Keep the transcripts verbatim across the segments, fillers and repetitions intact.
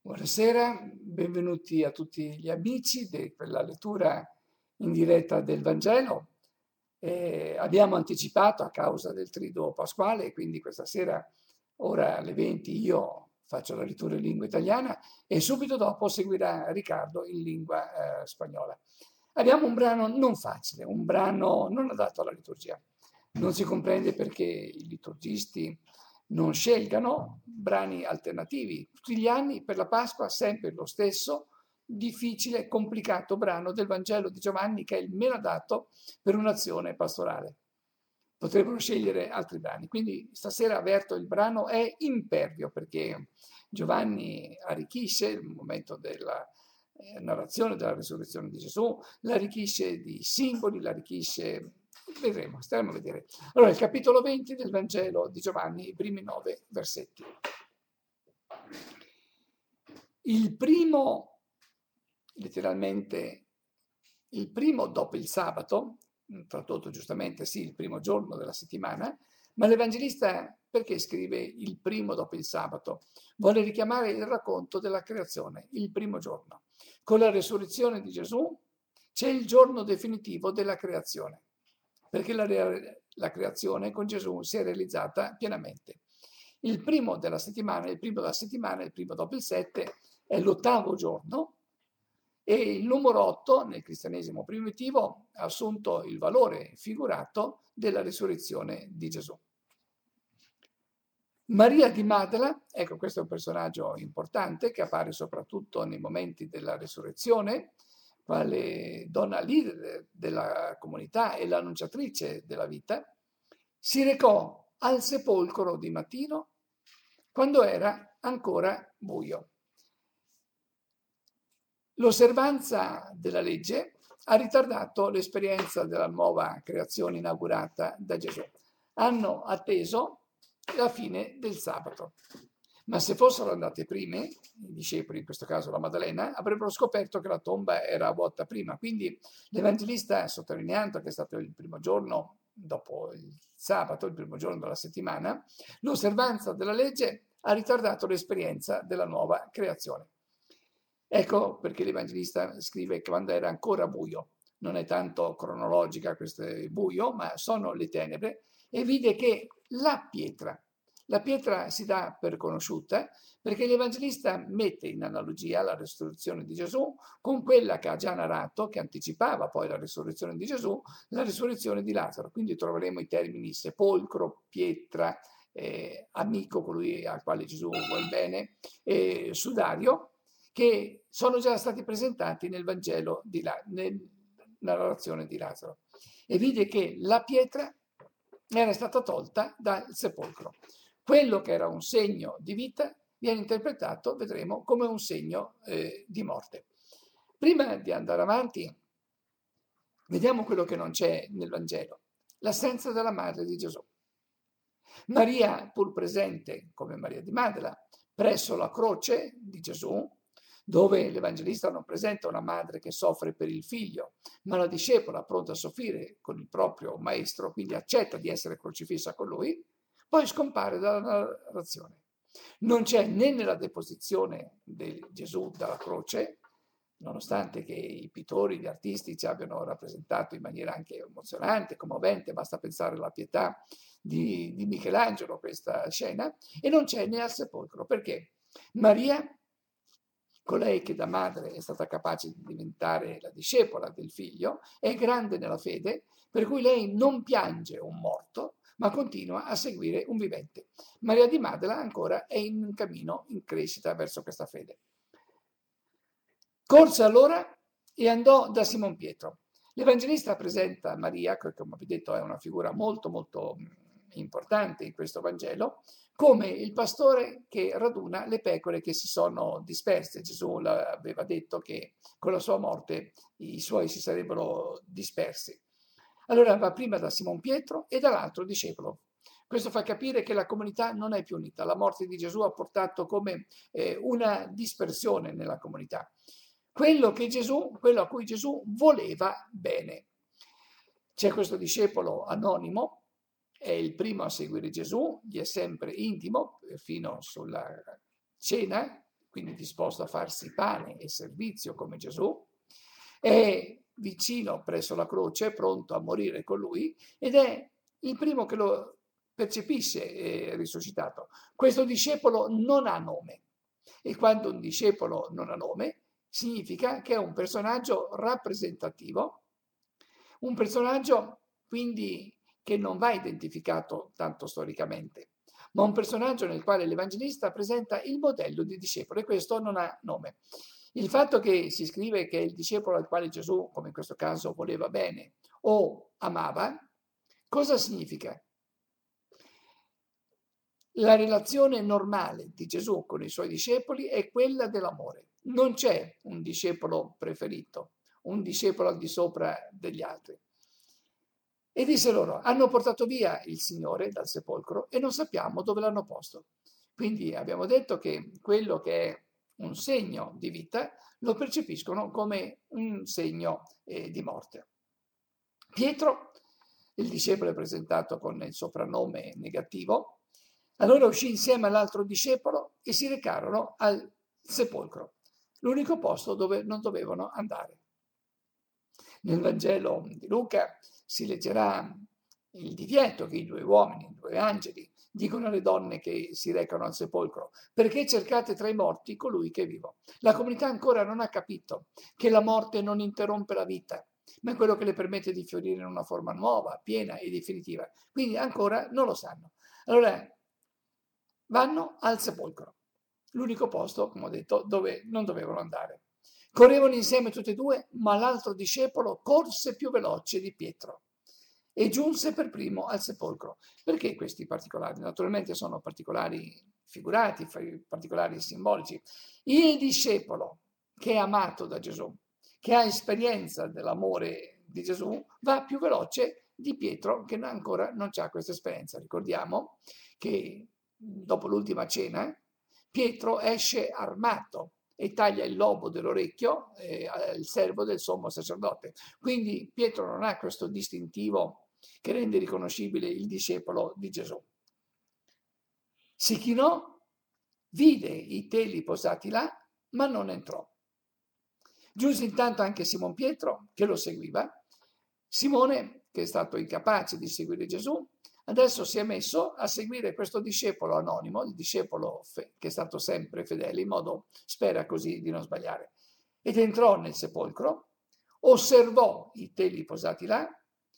Buonasera, benvenuti a tutti gli amici di quella lettura in diretta del Vangelo. Eh, abbiamo anticipato a causa del triduo pasquale, quindi questa sera, ora alle venti, io faccio la lettura in lingua italiana e subito dopo seguirà Riccardo in lingua eh, spagnola. Abbiamo un brano non facile, un brano non adatto alla liturgia. Non si comprende perché i liturgisti non scelgano brani alternativi. Tutti gli anni per la Pasqua sempre lo stesso difficile e complicato brano del Vangelo di Giovanni che è il meno adatto per un'azione pastorale. Potrebbero scegliere altri brani. Quindi stasera avverto il brano è impervio perché Giovanni arricchisce il momento della eh, narrazione della risurrezione di Gesù, l'arricchisce di simboli, l'arricchisce. Vedremo, staremo a vedere. Allora, il capitolo venti del Vangelo di Giovanni, i primi nove versetti. Il primo, letteralmente, il primo dopo il sabato, tradotto giustamente, sì, il primo giorno della settimana, ma l'Evangelista perché scrive il primo dopo il sabato? Vuole richiamare il racconto della creazione, il primo giorno. Con la resurrezione di Gesù c'è il giorno definitivo della creazione, perché la, la creazione con Gesù si è realizzata pienamente. Il primo della settimana, il primo della settimana, il primo dopo il sette, è l'ottavo giorno e il numero otto nel cristianesimo primitivo ha assunto il valore figurato della risurrezione di Gesù. Maria di Magdala, ecco questo è un personaggio importante che appare soprattutto nei momenti della risurrezione, quale donna leader della comunità e l'annunciatrice della vita, si recò al sepolcro di mattino quando era ancora buio. L'osservanza della legge ha ritardato l'esperienza della nuova creazione inaugurata da Gesù. Hanno atteso la fine del sabato. Ma se fossero andate prime, i discepoli, in questo caso la Maddalena, avrebbero scoperto che la tomba era vuota prima. Quindi l'Evangelista, sottolineando che è stato il primo giorno dopo il sabato, il primo giorno della settimana, l'osservanza della legge ha ritardato l'esperienza della nuova creazione. Ecco perché l'Evangelista scrive che quando era ancora buio, non è tanto cronologica questo buio, ma sono le tenebre, e vide che la pietra, la pietra si dà per conosciuta perché l'Evangelista mette in analogia la risurrezione di Gesù con quella che ha già narrato, che anticipava poi la risurrezione di Gesù, la risurrezione di Lazzaro. Quindi troveremo i termini sepolcro, pietra, eh, amico, colui al quale Gesù vuol bene, eh, sudario, che sono già stati presentati nel Vangelo, di La, nella narrazione di Lazzaro. E vide che la pietra era stata tolta dal sepolcro. Quello che era un segno di vita viene interpretato, vedremo, come un segno eh, di morte. Prima di andare avanti, vediamo quello che non c'è nel Vangelo, l'assenza della madre di Gesù. Maria, pur presente come Maria di Magdala, presso la croce di Gesù, dove l'Evangelista non presenta una madre che soffre per il figlio, ma la discepola pronta a soffrire con il proprio maestro, quindi accetta di essere crocifissa con lui, poi scompare dalla narrazione. Non c'è né nella deposizione di Gesù dalla croce, nonostante che i pittori, gli artisti ci abbiano rappresentato in maniera anche emozionante, commovente, basta pensare alla pietà di, di Michelangelo questa scena, e non c'è né al sepolcro, perché Maria, colei che da madre è stata capace di diventare la discepola del figlio, è grande nella fede, per cui lei non piange un morto, ma continua a seguire un vivente. Maria di Magdala ancora è in cammino, in crescita verso questa fede. Corse allora e andò da Simon Pietro. L'Evangelista presenta Maria, che come vi detto è una figura molto molto importante in questo Vangelo, come il pastore che raduna le pecore che si sono disperse. Gesù aveva detto che con la sua morte i suoi si sarebbero dispersi. Allora va prima da Simon Pietro e dall'altro discepolo. Questo fa capire che la comunità non è più unita. La morte di Gesù ha portato come eh, una dispersione nella comunità. Quello, che Gesù, quello a cui Gesù voleva bene. C'è questo discepolo anonimo, è il primo a seguire Gesù, gli è sempre intimo, fino sulla cena, quindi disposto a farsi pane e servizio come Gesù, è vicino presso la croce, pronto a morire con lui, ed è il primo che lo percepisce eh, risuscitato. Questo discepolo non ha nome, e quando un discepolo non ha nome, significa che è un personaggio rappresentativo, un personaggio quindi che non va identificato tanto storicamente, ma un personaggio nel quale l'Evangelista presenta il modello di discepolo, e questo non ha nome. Il fatto che si scrive che è il discepolo al quale Gesù, come in questo caso, voleva bene o amava, cosa significa? La relazione normale di Gesù con i suoi discepoli è quella dell'amore. Non c'è un discepolo preferito, un discepolo al di sopra degli altri. E disse loro, hanno portato via il Signore dal sepolcro e non sappiamo dove l'hanno posto. Quindi abbiamo detto che quello che è un segno di vita lo percepiscono come un segno eh, di morte. Pietro, il discepolo è presentato con il soprannome negativo, allora uscì insieme all'altro discepolo e si recarono al sepolcro, l'unico posto dove non dovevano andare. Nel Vangelo di Luca si leggerà il divieto che i due uomini, i due angeli, dicono alle donne che si recano al sepolcro: perché cercate tra i morti colui che è vivo? La comunità ancora non ha capito che la morte non interrompe la vita, ma è quello che le permette di fiorire in una forma nuova, piena e definitiva. Quindi ancora non lo sanno. Allora vanno al sepolcro, l'unico posto, come ho detto, dove non dovevano andare. Correvano insieme tutti e due, ma l'altro discepolo corse più veloce di Pietro e giunse per primo al sepolcro. Perché questi particolari? Naturalmente sono particolari figurati, particolari simbolici. Il discepolo che è amato da Gesù, che ha esperienza dell'amore di Gesù, va più veloce di Pietro, che ancora non ha questa esperienza. Ricordiamo che dopo l'ultima cena, Pietro esce armato e taglia il lobo dell'orecchio eh, al servo del sommo sacerdote. Quindi Pietro non ha questo distintivo che rende riconoscibile il discepolo di Gesù. Si chinò, vide i teli posati là, ma non entrò. Giunse intanto anche Simon Pietro, che lo seguiva. Simone, che è stato incapace di seguire Gesù, adesso si è messo a seguire questo discepolo anonimo, il discepolo fe- che è stato sempre fedele, in modo, spera così, di non sbagliare. Ed entrò nel sepolcro, osservò i teli posati là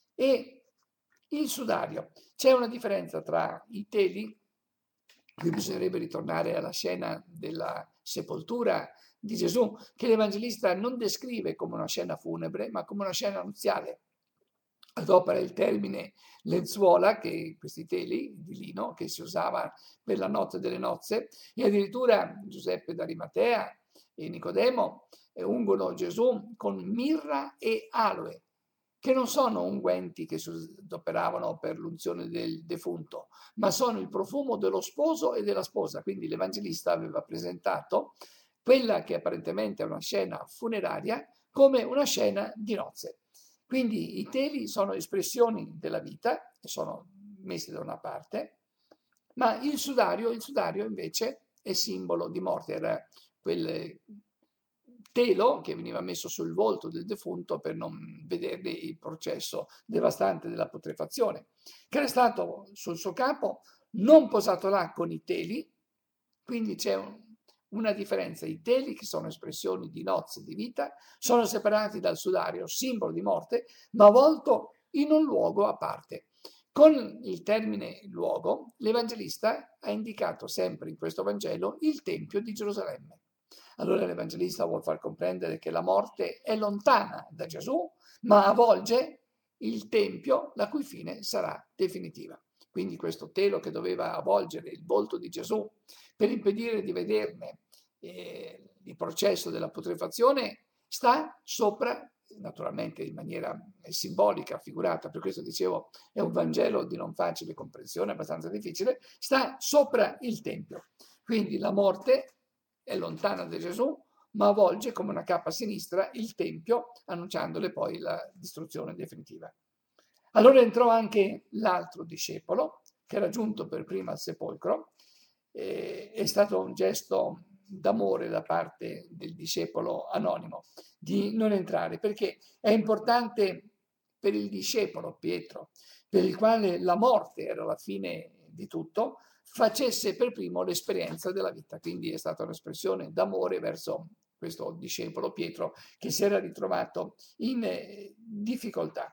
e il sudario. C'è una differenza tra i teli, qui bisognerebbe ritornare alla scena della sepoltura di Gesù, che l'Evangelista non descrive come una scena funebre, ma come una scena nuziale. Adopera il termine lenzuola, che questi teli di lino che si usava per la notte delle nozze, e addirittura Giuseppe d'Arimatea e Nicodemo ungono Gesù con mirra e aloe, che non sono unguenti che si adoperavano per l'unzione del defunto, ma sono il profumo dello sposo e della sposa. Quindi l'Evangelista aveva presentato quella che apparentemente è una scena funeraria come una scena di nozze. Quindi i teli sono espressioni della vita, e sono messi da una parte, ma il sudario, il sudario invece è simbolo di morte, era quel telo che veniva messo sul volto del defunto per non vedere il processo devastante della putrefazione, che era stato sul suo capo, non posato là con i teli, quindi c'è un, una differenza. I teli, che sono espressioni di nozze, di vita, sono separati dal sudario, simbolo di morte, ma avvolto in un luogo a parte. Con il termine luogo, l'Evangelista ha indicato sempre in questo Vangelo il Tempio di Gerusalemme. Allora l'Evangelista vuol far comprendere che la morte è lontana da Gesù, ma avvolge il Tempio, la cui fine sarà definitiva. Quindi questo telo che doveva avvolgere il volto di Gesù per impedire di vederne eh, il processo della putrefazione sta sopra, naturalmente in maniera simbolica, figurata, per questo dicevo è un Vangelo di non facile comprensione, abbastanza difficile, sta sopra il Tempio. Quindi la morte è lontana da Gesù, ma avvolge come una cappa sinistra il Tempio, annunciandole poi la distruzione definitiva. Allora entrò anche l'altro discepolo, che era giunto per prima al sepolcro. Eh, è stato un gesto d'amore da parte del discepolo anonimo di non entrare, perché è importante per il discepolo Pietro, per il quale la morte era la fine di tutto, facesse per primo l'esperienza della vita. Quindi è stata un'espressione d'amore verso questo discepolo Pietro che si era ritrovato in eh, difficoltà.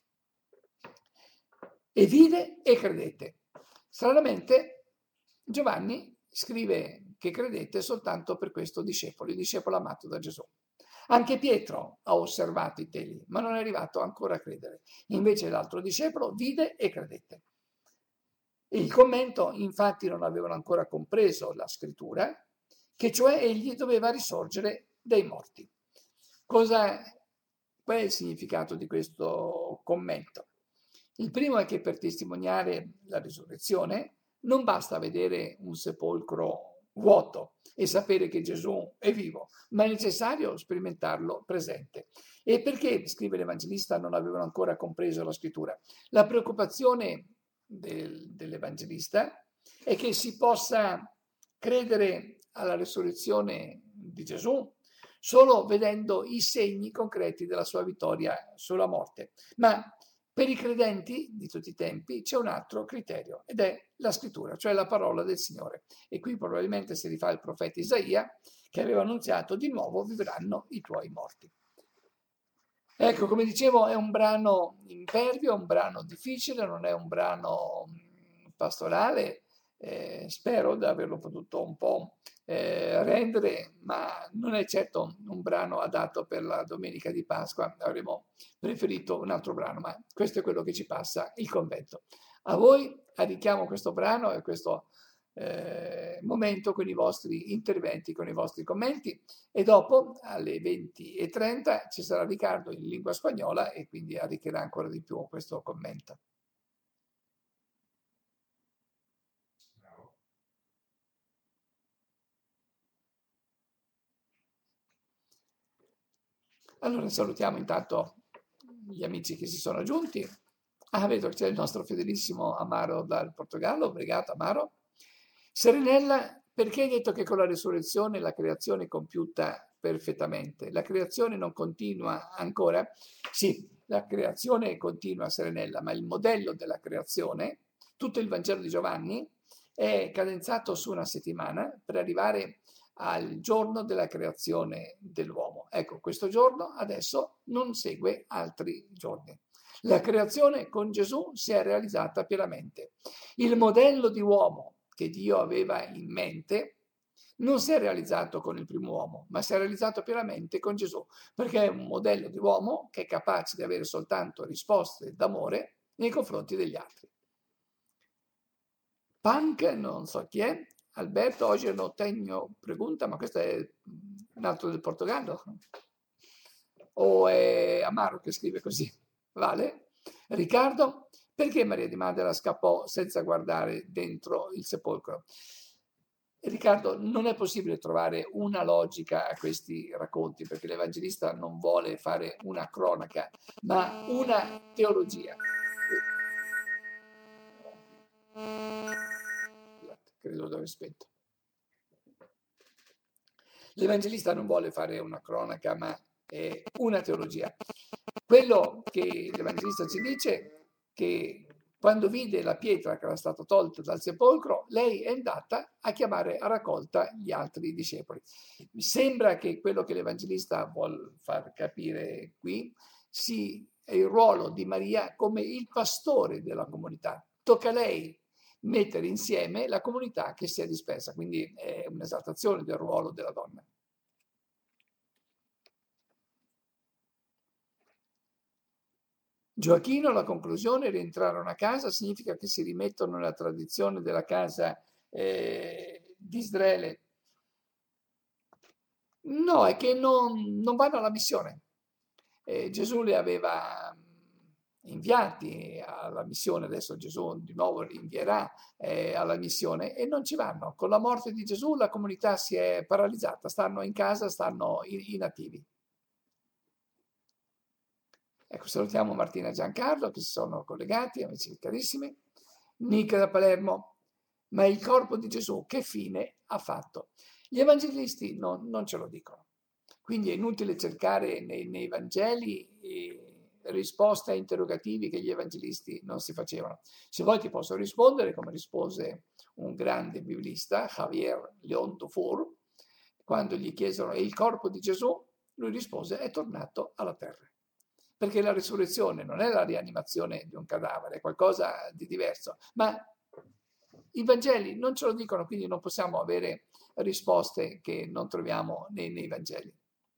E vide e credette. Stranamente Giovanni scrive che credette soltanto per questo discepolo, il discepolo amato da Gesù. Anche Pietro ha osservato i teli, ma non è arrivato ancora a credere. Invece l'altro discepolo vide e credette. Il commento, infatti, non avevano ancora compreso la scrittura, che cioè egli doveva risorgere dai morti. Cosa, qual è il significato di questo commento? Il primo è che per testimoniare la risurrezione non basta vedere un sepolcro vuoto e sapere che Gesù è vivo, ma è necessario sperimentarlo presente. E perché, scrive l'Evangelista, non avevano ancora compreso la scrittura? La preoccupazione del, dell'Evangelista è che si possa credere alla risurrezione di Gesù solo vedendo i segni concreti della sua vittoria sulla morte. Ma per i credenti di tutti i tempi c'è un altro criterio ed è la scrittura, cioè la parola del Signore. E qui probabilmente si rifà il profeta Isaia che aveva annunziato: di nuovo vivranno i tuoi morti. Ecco, come dicevo, è un brano impervio, un brano difficile, non è un brano pastorale. Eh, spero di averlo potuto un po' eh, rendere, ma non è certo un brano adatto per la domenica di Pasqua. Avremmo preferito un altro brano, ma questo è quello che ci passa il convento. A voi arricchiamo questo brano e questo eh, momento con i vostri interventi, con i vostri commenti, e dopo alle venti e trenta ci sarà Riccardo in lingua spagnola e quindi arricchirà ancora di più questo commento. Allora salutiamo intanto gli amici che si sono aggiunti. Ah, vedo che c'è il nostro fedelissimo Amaro dal Portogallo. Obrigado, Amaro. Serenella, perché hai detto che con la risurrezione la creazione è compiuta perfettamente? La creazione non continua ancora? Sì, la creazione continua, Serenella, ma il modello della creazione, tutto il Vangelo di Giovanni, è cadenzato su una settimana per arrivare al giorno della creazione dell'uomo. Ecco, questo giorno adesso non segue altri giorni. La creazione con Gesù si è realizzata pienamente. Il modello di uomo che Dio aveva in mente non si è realizzato con il primo uomo, ma si è realizzato pienamente con Gesù, perché è un modello di uomo che è capace di avere soltanto risposte d'amore nei confronti degli altri. Punk, non so chi è, Alberto, oggi non tengo pregunta, ma questo è un altro del Portogallo? O è Amaro che scrive così? Vale? Riccardo, perché Maria di Magdala scappò senza guardare dentro il sepolcro? Riccardo, non è possibile trovare una logica a questi racconti, perché l'Evangelista non vuole fare una cronaca, ma una teologia. Credo di aver spento. L'Evangelista non vuole fare una cronaca, ma è una teologia. Quello che l'Evangelista ci dice che quando vide la pietra che era stata tolta dal sepolcro, lei è andata a chiamare a raccolta gli altri discepoli. Mi sembra che quello che l'Evangelista vuol far capire qui sia il ruolo di Maria come il pastore della comunità. Tocca a lei mettere insieme la comunità che si è dispersa, quindi è un'esaltazione del ruolo della donna. Gioachino, la conclusione: rientrarono a casa significa che si rimettono nella tradizione della casa eh, di Israele. No, è che non, non vanno alla missione. Eh, Gesù li aveva inviati alla missione, adesso Gesù di nuovo li invierà eh, alla missione e non ci vanno. Con la morte di Gesù la comunità si è paralizzata, stanno in casa, stanno inattivi. Ecco, salutiamo Martina e Giancarlo che si sono collegati, amici carissimi. Nick da Palermo, ma il corpo di Gesù che fine ha fatto? Gli evangelisti non, non ce lo dicono. Quindi è inutile cercare nei, nei Vangeli eh, risposte a interrogativi che gli evangelisti non si facevano. Se vuoi ti posso rispondere come rispose un grande biblista, Javier León Dufour, quando gli chiesero: e il corpo di Gesù? Lui rispose: è tornato alla terra. Perché la risurrezione non è la rianimazione di un cadavere, è qualcosa di diverso. Ma i Vangeli non ce lo dicono, quindi non possiamo avere risposte che non troviamo nei, nei Vangeli.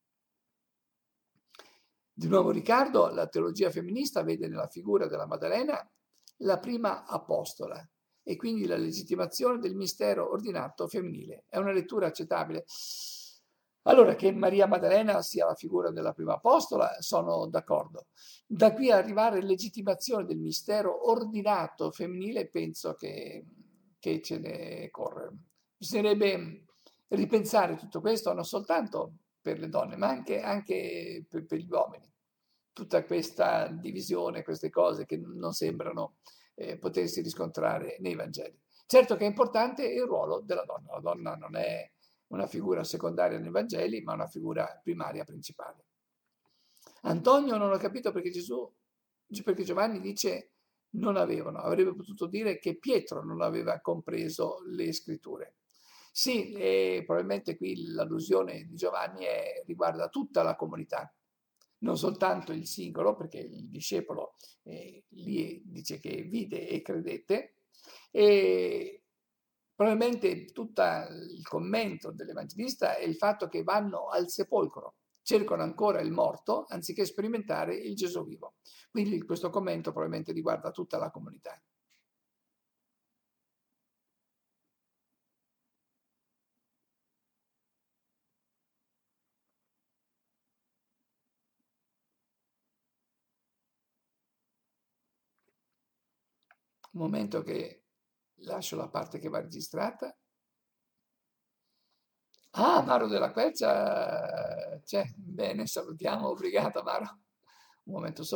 Di nuovo Riccardo, la teologia femminista vede nella figura della Maddalena la prima apostola e quindi la legittimazione del mistero ordinato femminile. È una lettura accettabile. Allora, che Maria Maddalena sia la figura della prima apostola, sono d'accordo. Da qui a arrivare alla legittimazione del mistero ordinato femminile, penso che, che ce ne corre. Bisognerebbe ripensare tutto questo non soltanto per le donne, ma anche, anche per, per gli uomini. Tutta questa divisione, queste cose che non sembrano eh, potersi riscontrare nei Vangeli. Certo che è importante il ruolo della donna. La donna non è una figura secondaria nei Vangeli, ma una figura primaria, principale. Antonio non ho capito perché Gesù, perché Giovanni dice non avevano, avrebbe potuto dire che Pietro non aveva compreso le scritture. Sì, e probabilmente qui l'allusione di Giovanni è, riguarda tutta la comunità, non soltanto il singolo, perché il discepolo eh, lì dice che vide e credette, e probabilmente tutto il commento dell'Evangelista è il fatto che vanno al sepolcro, cercano ancora il morto anziché sperimentare il Gesù vivo. Quindi questo commento probabilmente riguarda tutta la comunità. Un momento che lascio la parte che va registrata. Ah, Maro della Quercia c'è. Bene, salutiamo. Obrigata, Maro. Un momento solo.